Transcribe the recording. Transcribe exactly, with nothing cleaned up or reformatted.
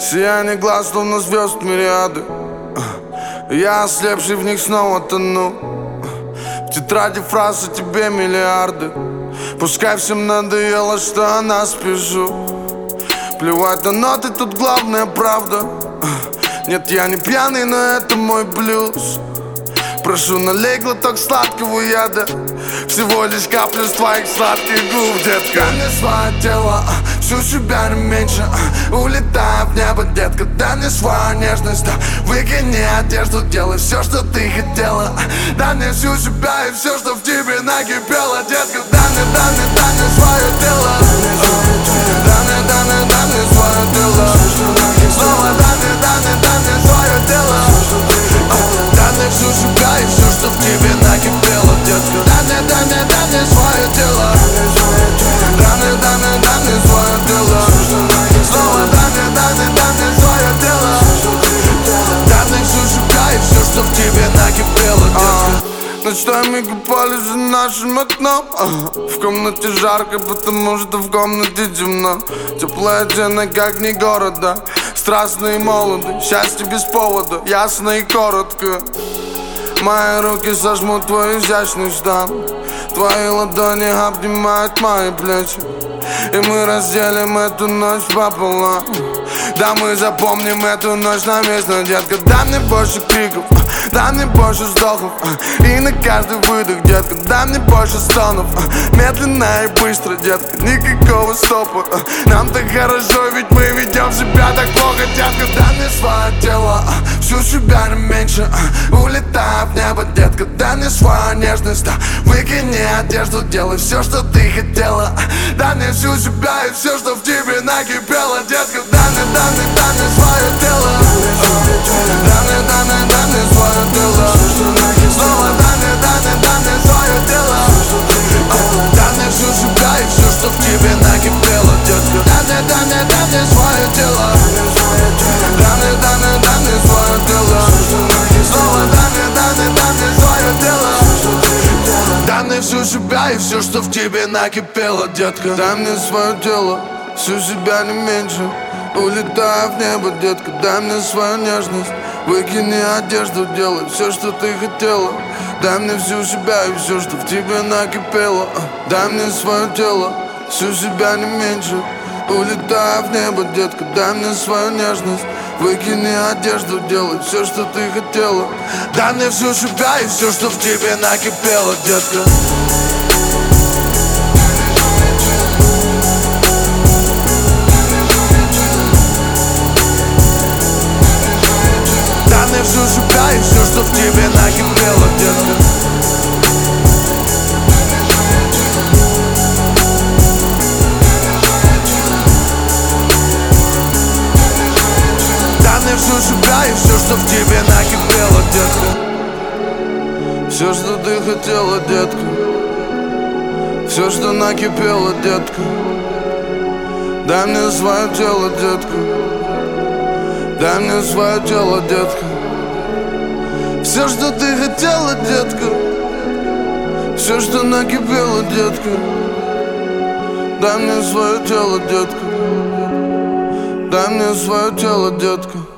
Сияние глаз, словно звезд мириады. Я ослепший в них снова тону. В тетради фраз о тебе миллиарды. Пускай всем надоело, что я на спешу. Плевать на ноты, тут главная правда. Нет, я не пьяный, но это мой блюз. Прошу, налей глоток сладкого яда. Всего лишь капля с твоих сладких губ, детка. Дай мне свое тело, всю себя не меньше. Улетай в небо, детка, дай мне свою нежность. Выкини одежду, делай все, что ты хотела. Дай мне всю себя и все, что в тебе накипело, детка. Дай мне, дай мне, дай мне свое тело. Дай мне, дай мне, дай мне свое тело. Снова дай мне, дай мне, дай мне свое тело. Дай мне всю себя и все, что в тебе накипело, детка. Дай мне, дай мне, дай мне свое тело. Дай мне, дай мне, дай мне свое тело. Снова дай мне, дай мне, дай мне свое тело. Дай мне всю себя и все, что в тебе накипело, детка. Ночами купались за нашим окном. В комнате жарко, потому что в комнате темно. Теплая тена, как не города. Страстно и молодо, счастье без повода. Ясно и коротко. Мои руки сожмут твой изящный стан. Твои ладони обнимают мои плечи. И мы разделим эту ночь пополам. Да, мы запомним эту ночь навечно, детка. Дай мне больше криков, дай мне больше вздохов. И на каждый выдох, детка, дай мне больше стонов. Медленно и быстро, детка, никакого стопа. Нам так хорошо, ведь мы ведем себя так плохо, детка. Дай мне свое тело, всю себя не меньше. Улетай в небо, детка, дай мне свою нежность. Выкини одежду, делай все, что ты хотела. Дай мне всю себя и все, что в тебе накипело, детка. Дай мне, дай мне, дай мне свое тело. Дай мне, дай мне, дай мне свое тело. Снова дай мне, дай мне, дай мне свое тело. Дай мне всю себя и все, что в тебе накипело, детка. Дай мне, дай мне, дай мне свое тело. Дай мне, дай мне, дай мне свое тело. Снова дай мне, дай мне, дай мне свое тело. Дай мне всю себя и все, что в тебе накипело, детка. Дай мне свое тело, всю себя не меньше. Улетай в небо, детка, дай мне свою нежность. Выкини одежду, делай все, что ты хотела. Дай мне всю себя и все, что в тебе накипело. Дай мне свое тело, всю себя не меньше. Улетай в небо, детка, дай мне свою нежность. Выкини одежду, делай все, что ты хотела. Дай мне всю себя и все, что в тебе накипело, детка. Дай мне всю себя и все, что в тебе накипело, детка. Дай мне всю себя и все, что в тебе накипело, детка. Все, что ты хотела, детка. Все, что накипело, детка. Дай мне свое тело, детка. Дай мне свое тело, детка. Все, что ты хотела, детка. Все, что накипело, детка. Дай мне свое тело, детка. Дай мне свое тело, детка.